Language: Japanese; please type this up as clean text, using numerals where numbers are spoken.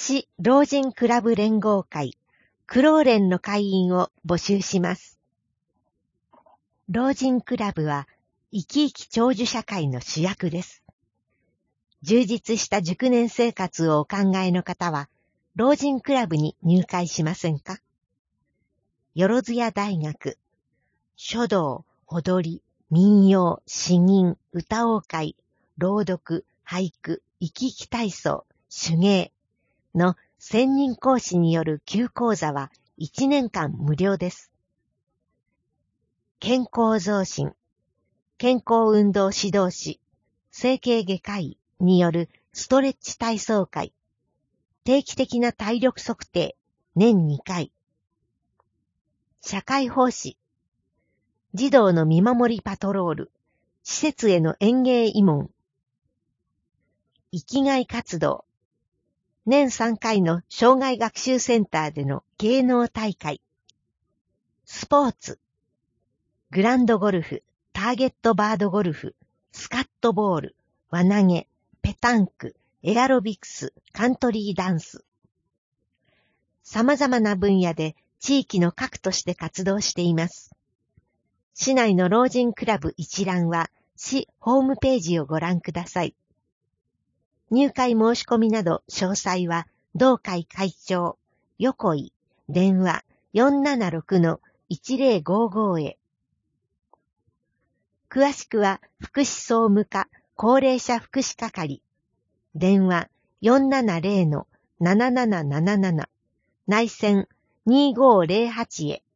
市老人クラブ連合会クロー連の会員を募集します。老人クラブは生き生き長寿社会の主役です。充実した熟年生活をお考えの方は、老人クラブに入会しませんか？よろずや大学、書道、踊り、民謡、詩吟、歌謡会、朗読、俳句、生き生き体操、手芸の専任講師による旧講座は1年間無料です。健康増進、健康運動指導士、整形外科医によるストレッチ体操会、定期的な体力測定、年2回。社会奉仕、児童の見守りパトロール、施設への園芸慰問。生きがい活動、年3回の障害学習センターでの芸能大会。スポーツ、グランドゴルフ、ターゲットバードゴルフ、スカットボール、輪投げ、ペタンク、エアロビクス、カントリーダンス。様々な分野で地域の核として活動しています。市内の老人クラブ一覧は市ホームページをご覧ください。入会申し込みなど詳細は同会会長、横井、電話 476-1055 へ。詳しくは福祉総務課高齢者福祉係、電話 470-7777 内線2508へ。